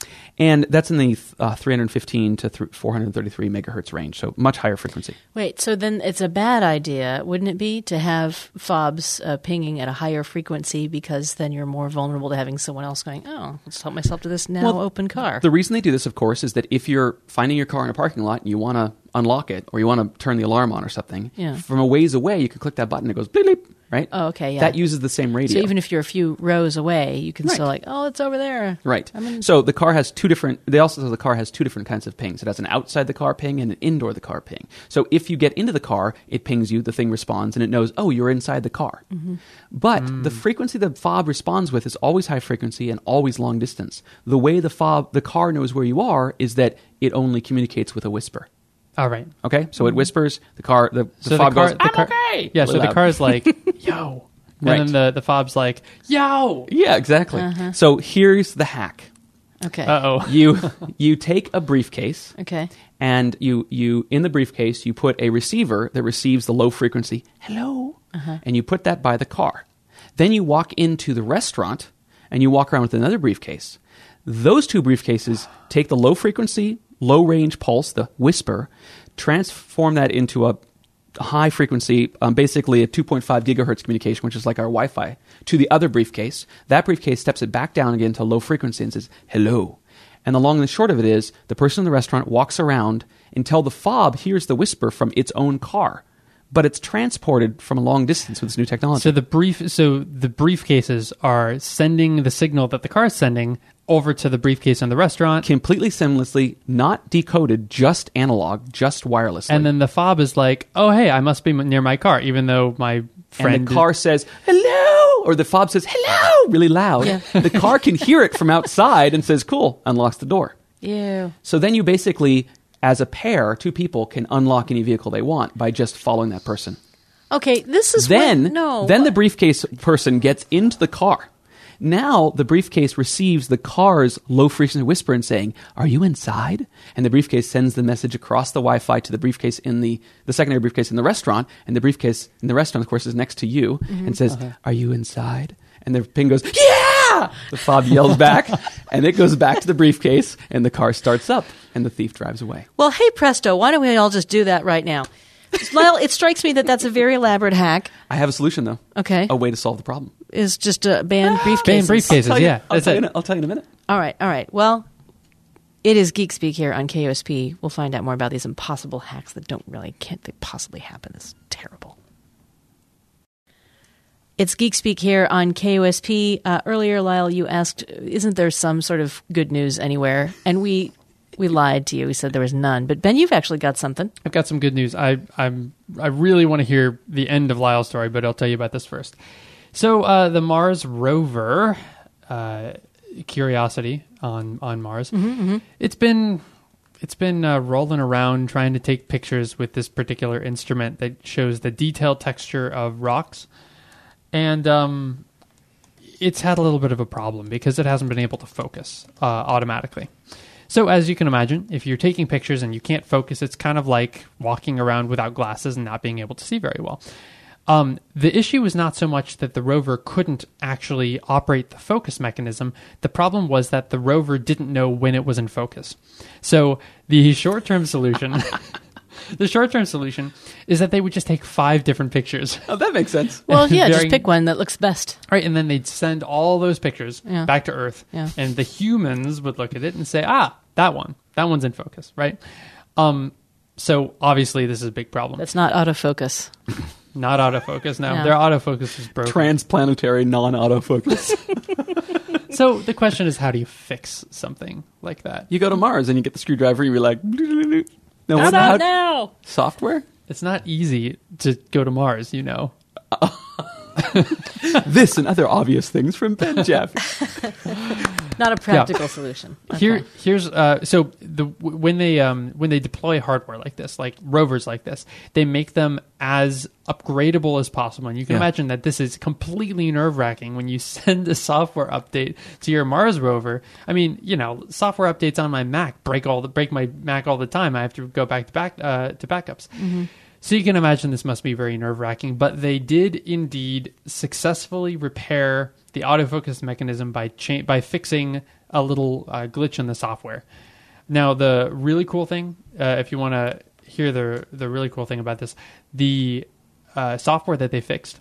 And that's in the uh, three fifteen to four thirty-three megahertz range, so much higher frequency. Wait, so then it's a bad idea, wouldn't it be, to have fobs uh, pinging at a higher frequency because then you're more vulnerable to having someone else going, oh, let's help myself to this now Well, open car. The reason they do this, of course, is that if you're finding your car in a parking lot and you want to unlock it or you want to turn the alarm on or something, Yeah. from a ways away, you can click that button. It goes bleep, bleep, right? Oh, okay, yeah. That uses the same radio. So even if you're a few rows away, you can Right. still like, oh, it's over there. Right. I'm in- So the car has two different. They also the car has two different kinds of pings. It has an outside the car ping and an indoor the car ping. So if you get into the car, it pings you. The thing responds and it knows, oh, you're inside the car. Mm-hmm. But the frequency the fob responds with is always high frequency and always long distance. The way the fob the car knows where you are is that it only communicates with a whisper. All right. Okay, so it whispers. The car the, the So fob the car, goes, the I'm car, okay. Yeah. Really So the loud. car is like, yo, and Right. then the the fob's like, yo. Yeah, exactly. So here's the hack. Okay. Uh oh. You you take a briefcase. Okay. And you, you in the briefcase, you put a receiver that receives the low frequency, hello, and you put that by the car. Then you walk into the restaurant and you walk around with another briefcase. Those two briefcases take the low frequency, low range pulse, the whisper, transform that into a high frequency, um, basically a two point five gigahertz communication, which is like our Wi-Fi, to the other briefcase. That briefcase steps it back down again to low frequency and says, hello. And the long and the short of it is the person in the restaurant walks around until the fob hears the whisper from its own car. But it's transported from a long distance with this new technology. So the brief, so the briefcases are sending the signal that the car is sending over to the briefcase in the restaurant, completely seamlessly, not decoded, just analog, just wirelessly. and then the fob is like, "Oh, hey, I must be m- near my car," even though my friend. and the car says, hello, or the fob says, hello, really loud. Yeah. The car can hear it from outside and says, cool, unlocks the door. Ew. So then you basically, as a pair, two people can unlock any vehicle they want by just following that person. Okay, this is Then, what, no. then the what- briefcase person gets into the car. Now the briefcase receives the car's low frequency whisper and saying, are you inside? And the briefcase sends the message across the Wi-Fi to the briefcase in the, the secondary briefcase in the restaurant. And the briefcase in the restaurant, of course, is next to you and says, are you inside? And the ping goes, yeah! The fob yells back and it goes back to the briefcase and the car starts up and the thief drives away. Well, hey, presto, why don't we all just do that right now? Well, it strikes me that that's a very elaborate hack. I have a solution, though. Okay. A way to solve the problem. Is just to ban briefcases. Ban briefcases. I'll tell you- yeah, I'll that's tell you it. in a- I'll tell you in a minute. All right, all right. Well, it is Geek Speak here on K O S P. We'll find out more about these impossible hacks that don't really, can't they possibly happen. It's terrible. It's Geek Speak here on K O S P. Uh, earlier, Lyle, you asked, isn't there some sort of good news anywhere? And we We lied to you. We said there was none. But Ben, you've actually got something. I've got some good news. I I'm I really want to hear the end of Lyle's story, but I'll tell you about this first. So uh, the Mars rover, uh, Curiosity on on Mars, Mm-hmm, mm-hmm. it's been it's been uh, rolling around trying to take pictures with this particular instrument that shows the detailed texture of rocks, and um, it's had a little bit of a problem because it hasn't been able to focus uh, automatically. So as you can imagine, if you're taking pictures and you can't focus, it's kind of like walking around without glasses and not being able to see very well. Um, the issue was not so much that the rover couldn't actually operate the focus mechanism. The problem was that the rover didn't know when it was in focus. So the short-term solution... The short-term solution is that they would just take five different pictures. Oh, that makes sense. Well, yeah, just During- pick one that looks best. Right, and then they'd send all those pictures Yeah. back to Earth, Yeah. and the humans would look at it and say, ah, that one, that one's in focus, right? Um, so obviously this is a big problem. That's not autofocus. Not autofocus now. No. Their autofocus is broken. Transplanetary non-autofocus. So the question is, how do you fix something like that? You go to Mars and you get the screwdriver and you're like... No, How what- about how- now? Software? It's not easy to go to Mars, you know. This and other obvious things from Ben Jeff. Not a practical solution. Okay. Here, here's uh, so the when they um, when they deploy hardware like this, like rovers like this, they make them as upgradable as possible. And you can Yeah. imagine that this is completely nerve wracking when you send a software update to your Mars rover. I mean, you know, software updates on my Mac break all the break my Mac all the time. I have to go back to back uh, to backups. Mm-hmm. So you can imagine this must be very nerve-wracking, but they did indeed successfully repair the autofocus mechanism by cha- by fixing a little uh, glitch in the software. Now, the really cool thing, uh, if you want to hear the the really cool thing about this, the uh, software that they fixed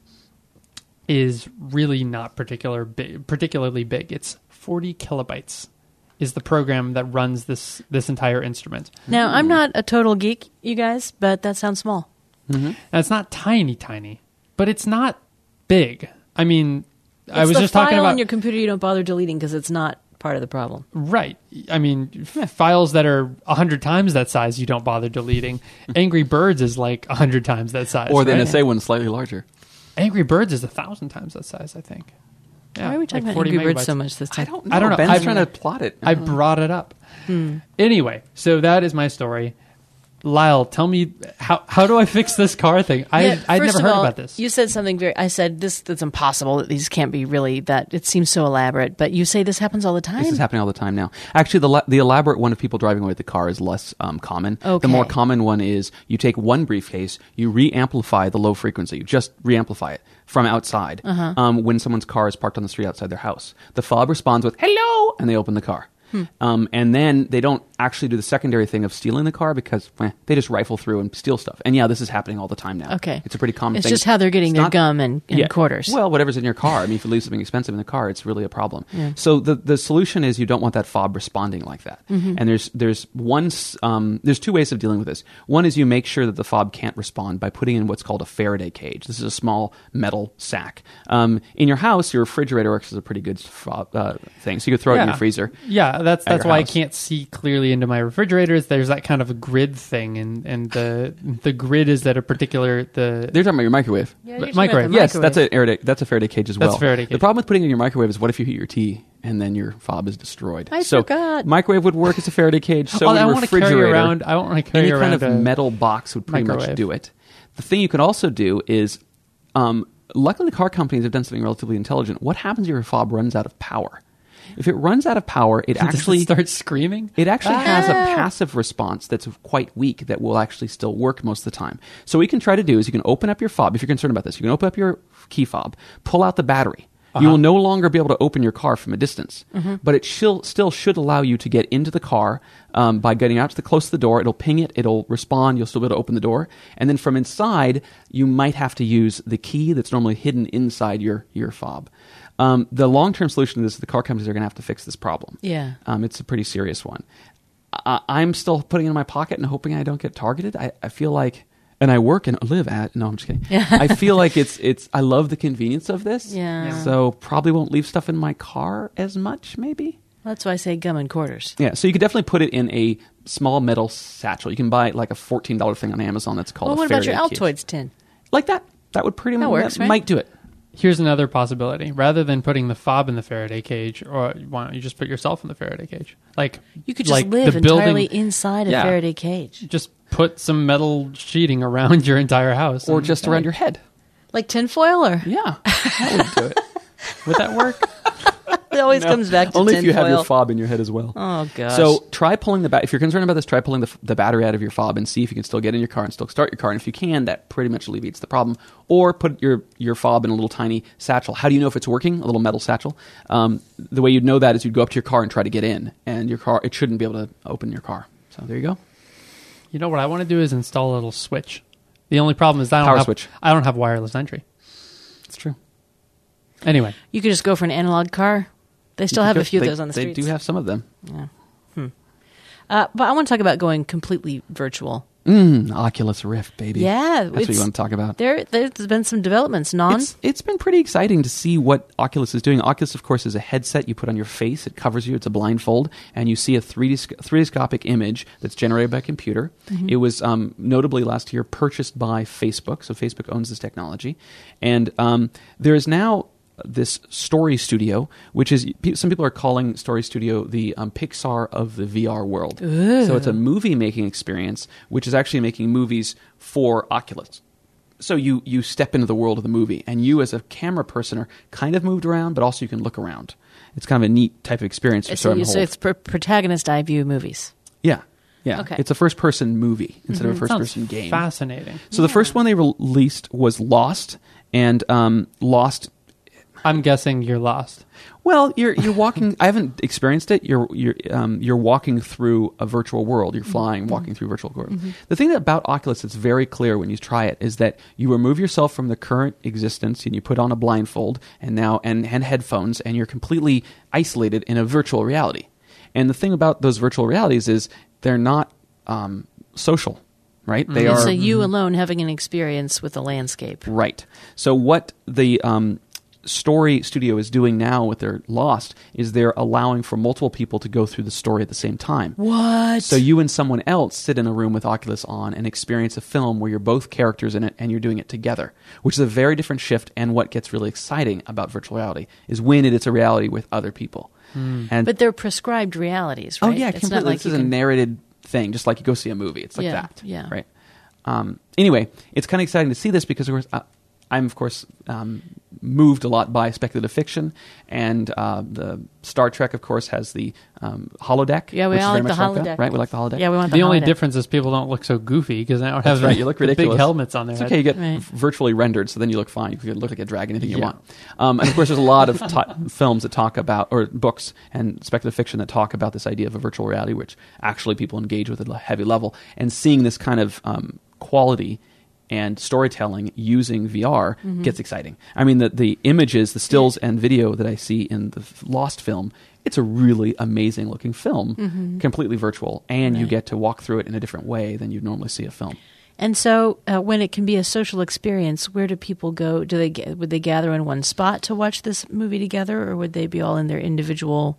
is really not particular big, particularly big. It's forty kilobytes is the program that runs this this entire instrument. Now, I'm not a total geek, you guys, but that sounds small. Mm-hmm. Now, it's not tiny, tiny, but it's not big. I mean, I It's was the just file talking about on your computer you don't bother deleting because it's not part of the problem. right. I mean, f- files that are a hundred times that size, you don't bother deleting. Angry Birds is like a hundred times that size. Or the right? N S A one's slightly larger. Angry Birds is a thousand times that size, I think. Yeah, Why are we talking like about forty Angry Birds megabytes. so much this time? I don't know. I don't know. Ben's I've- trying to plot it. I brought it up. Anyway, so that is my story. Lyle, tell me how how do I fix this car thing? I Yeah, I'd first never of heard all, about this. You said something very. I said this. That's impossible. That these can't be really that. It seems so elaborate. But you say this happens all the time. This is happening all the time now. Actually, the la- the elaborate one of people driving away with the car is less um, common. Okay. The more common one is you take one briefcase, you re-amplify the low frequency, you just re-amplify it from outside Uh-huh. um, when someone's car is parked on the street outside their house. The fob responds with "hello" and they open the car. Hmm. Um, and then they don't actually do the secondary thing of stealing the car because eh, they just rifle through and steal stuff. And yeah, this is happening all the time now. Okay. It's a pretty common It's thing. just how they're getting It's their not- gum and, and quarters. Well, whatever's in your car. I mean, if you leave something expensive in the car, it's really a problem. Yeah. So the the solution is you don't want that fob responding like that. Mm-hmm. And there's there's one s- um, there's two ways of dealing with this. One is you make sure that the fob can't respond by putting in what's called a Faraday cage. This is a small metal sack. Um, in your house, your refrigerator works as a pretty good fob, uh, thing. So you could throw it in Yeah. your freezer. Yeah, that's at that's your why house. I can't see clearly into my refrigerators. There's that kind of a grid thing, and, and the the grid is at a particular the They're talking about your microwave. Yeah, you're talking microwave. about the Yes, that's microwave. a Faraday, that's a Faraday cage as That's well. a Faraday The cage. problem with putting it in your microwave is what if you heat your tea and then your fob is destroyed? I so forgot. microwave would work as a Faraday cage. So Oh, would I a want to carry refrigerator. around. I want to carry Any around kind of a metal box would pretty much microwave. do it. The thing you can also do is, um, luckily the car companies have done something relatively intelligent. What happens if your fob runs out of power? If it runs out of power, it Does actually it start screaming. it actually has a Ah. passive response that's quite weak that will actually still work most of the time. So what you can try to do is you can open up your fob. If you're concerned about this, you can open up your key fob, pull out the battery. You Uh-huh. will no longer be able to open your car from a distance, but it shil- still should allow you to get into the car um, by getting out to the close to the door. It'll ping it, it'll respond, you'll still be able to open the door. And then from inside, you might have to use the key that's normally hidden inside your, your fob. Um, the long-term solution to this is the car companies are going to have to fix this problem. Yeah. Um, it's a pretty serious one. I, I'm still putting it in my pocket and hoping I don't get targeted. I, I feel like, and I work and live at. No, I'm just kidding. I feel like it's it's. I love the convenience of this. Yeah. So probably won't leave stuff in my car as much. Maybe. That's why I say gum and quarters. Yeah, so you could definitely put it in a small metal satchel. You can buy like a fourteen dollars thing on Amazon that's called Well, a what about Faraday your cage. Altoids tin? Like that. That would pretty That much works, that right? might do it. Here's another possibility. Rather than putting the fob in the Faraday cage, or why don't you just put yourself in the Faraday cage? Like You could just like live the entirely building, inside a Yeah. Faraday cage. Just put some metal sheeting around your entire house, Or and- just around your head. Like tinfoil, or Yeah, that would do it. Would that work? it always No, comes back to only tinfoil. if you have your fob in your head as well. Oh gosh. So try pulling the ba- if you're concerned about this, try pulling the, f- the battery out of your fob and see if you can still get in your car and still start your car. And if you can, that pretty much alleviates the problem. Or put your, your fob in a little tiny satchel. How do you know if it's working? A little metal satchel. Um, the way you'd know that is you'd go up to your car and try to get in, and your car it shouldn't be able to open your car. So there you go. You know what I want to do is install a little switch. The only problem is I don't Power have switch. I don't have wireless entry. It's true. Anyway, you could just go for an analog car. They still You have could a few go- of they- those on the they streets. do have some of them. Yeah. Hmm. Uh, but I want to talk about going completely virtual. Mm, Oculus Rift, baby. Yeah, That's what it's- you want to talk about. There, there's been some developments. Non. It's, it's been pretty exciting to see what Oculus is doing. Oculus, of course, is a headset you put on your face. It covers you. It's a blindfold, and you see a three D sc- three D scopic image that's generated by a computer. Mm-hmm. It was um, notably last year purchased by Facebook, so Facebook owns this technology. And um, there is now this Story Studio, which is pe- some people are calling Story Studio the um, Pixar of the V R world. So it's a movie making experience, which is actually making movies for Oculus. So you you step into the world of the movie, and you as a camera person are kind of moved around, but also you can look around. It's kind of a neat type of experience for so, certain you- so hold. it's pro- protagonist eye view movies. Yeah, yeah. Okay. It's a first person movie instead of a first sounds person game. fascinating. So the first one they released was Lost, and um, Lost. I'm guessing you're lost. Well, you're you're walking. I haven't experienced it. You're you're um, you're walking through a virtual world. You're flying, walking through a virtual world. The thing about Oculus that's very clear when you try it is that you remove yourself from the current existence and you put on a blindfold and now and, and headphones, and you're completely isolated in a virtual reality. And the thing about those virtual realities is they're not um, social, right? They It's are a you alone having an experience with the landscape. Right. So what the um, Story Studio is doing now with their Lost is they're allowing for multiple people to go through the story at the same time. What? So you and someone else sit in a room with Oculus on and experience a film where you're both characters in it and you're doing it together, which is a very different shift. And what gets really exciting about virtual reality is when it is a reality with other people. And But they're prescribed realities, oh right? yeah, It's completely. not like This you is a can- narrated thing, just like you go see a movie. It's like Yeah, that, yeah. right? Um, anyway, it's kind of exciting to see this because, of course, uh, I'm of course um, moved a lot by speculative fiction, and uh, the Star Trek, of course, has the um, holodeck. Yeah, we which is all very like the much like holodeck. that, right? We like the holodeck. Yeah, we want the, The only holodeck. difference is people don't look so goofy because they don't have That's the, right. You look the big ridiculous. helmets on their It's head. okay. You get Right. v- virtually rendered, so then you look fine. You can look like a dragon, anything you Yeah. want. Um, and of course, there's a lot of ta- films that talk about, or books and speculative fiction that talk about this idea of a virtual reality, which actually people engage with at a heavy level. And seeing this kind of um, quality and storytelling using V R Mm-hmm. gets exciting. I mean, the the images, the stills and video that I see in the Lost film, it's a really amazing looking film, completely virtual, and you Right. get to walk through it in a different way than you'd normally see a film. And so, uh, when it can be a social experience, where do people go? Do they get, would they gather in one spot to watch this movie together, or would they be all in their individual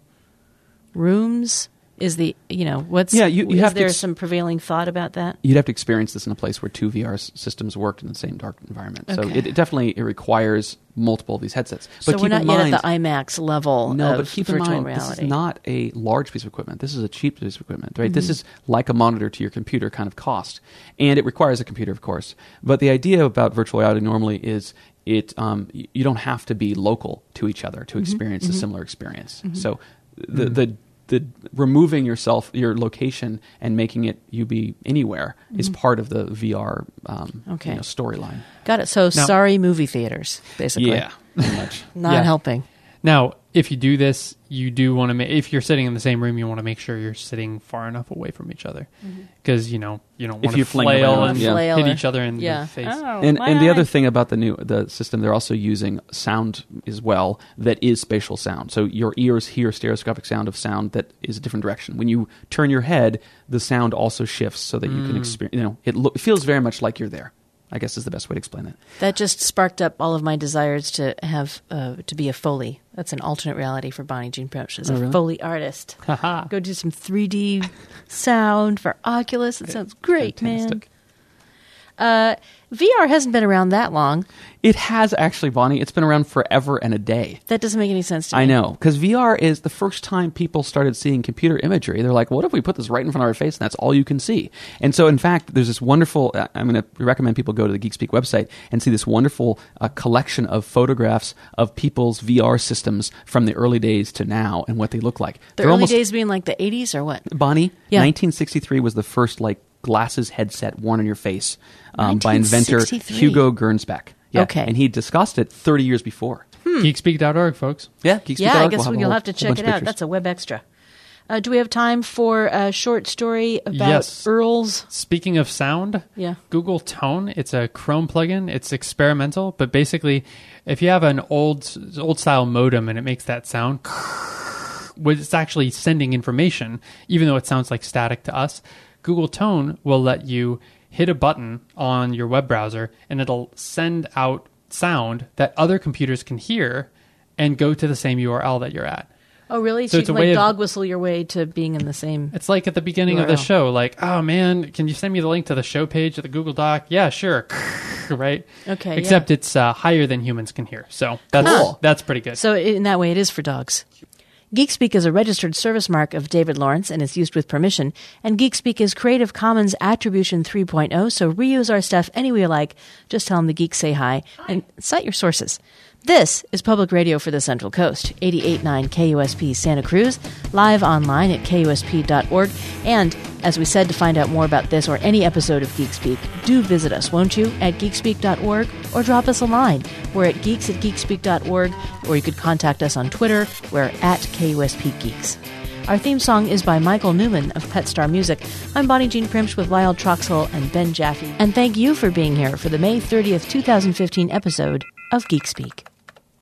rooms? Is the you know what's Yeah, you- you is have to there ex- some prevailing thought about that? You'd have to experience this in a place where two V R s- systems worked in the same dark environment. So Okay. it, it definitely it requires multiple of these headsets. But So keep we're not in yet mind, at the IMAX level no, of but keep in virtual mind reality. this is not a large piece of equipment. This is a cheap piece of equipment, right? Mm-hmm. This is like a monitor to your computer kind of cost, and it requires a computer, of course. But the idea about virtual reality normally is it um, y- you don't have to be local to each other Mm-hmm. to experience a similar experience. So the the the removing yourself, your location, and making it you be anywhere is part of the V R um, Okay. you know, storyline. Got it. So Now- sorry, movie theaters, basically. Yeah, pretty much. Not Yeah. helping. Now, if you do this, you do want to make. If you're sitting in the same room, you want to make sure you're sitting far enough away from each other, because you know you don't If want to you fling flail around, and yeah. Flail hit or- each other in yeah. the face. Oh, And and the my. other thing about the new the system, they're also using sound as well that is spatial sound. So your ears hear stereoscopic sound of sound that is a different direction. When you turn your head, the sound also shifts so that you can experience. You know, it, lo- it feels very much like you're there. I guess is the best way to explain it. That just sparked up all of my desires to have uh, to be a Foley That's an alternate reality for Bonnie Jean Primch as a Oh, really? Foley artist. Haha. Go do some three D sound for Oculus. It sounds great, Fantastic. man. Uh, V R hasn't been around that long. It has actually, Bonnie. It's been around forever and a day. That doesn't make any sense to me. I know, because V R is the first time people started seeing computer imagery. They're like, what if we put this right in front of our face and that's all you can see? And so, in fact, there's this wonderful, uh, I'm going to recommend people go to the GeekSpeak website and see this wonderful uh, collection of photographs of people's V R systems from the early days to now and what they look like. The They're early almost, days being like the eighties or what? Bonnie, Yeah. nineteen sixty-three was the first like glasses headset worn on your face um, by inventor nineteen sixty-three. Hugo Gernsback. Yeah. Okay. And he discussed it thirty years before. Geekspeak dot org, folks. Yeah, GeekSpeak Yeah, dot I org. guess We'll we- a you'll whole- have to whole check bunch it of out. pictures. That's a web extra. Uh, do we have time for a short story about Yes. Earl's? Speaking of sound, Yeah. Google Tone, it's a Chrome plugin. It's experimental, but basically, if you have an old old style modem and it makes that sound, it's actually sending information, even though it sounds like static to us. Google Tone will let you hit a button on your web browser, and it'll send out sound that other computers can hear and go to the same U R L that you're at. Oh, really? So So, you it's a can way like of- dog whistle your way to being in the same. It's like at the beginning of U R the L. show, like, oh man, can you send me the link to the show page of the Google Doc? Yeah, sure. Right? Okay, Except it's uh, higher than humans can hear. So that's Cool. that's pretty good. So in that way, it is for dogs. GeekSpeak is a registered service mark of David Lawrence and is used with permission. And GeekSpeak is Creative Commons Attribution three point oh, so reuse our stuff any way you like. Just tell them the geeks say hi and cite your sources. This is Public Radio for the Central Coast, eighty-eight point nine K U S P Santa Cruz, live online at K U S P dot org. And, as we said, to find out more about this or any episode of GeekSpeak, do visit us, won't you, at geekspeak dot org, or drop us a line. We're at geeks at geekspeak dot org, or you could contact us on Twitter. We're at K U S P Geeks. Our theme song is by Michael Newman of Pet Star Music. I'm Bonnie Jean Primch with Lyle Troxell and Ben Jaffe. And thank you for being here for the May thirtieth, twenty fifteen episode of GeekSpeak.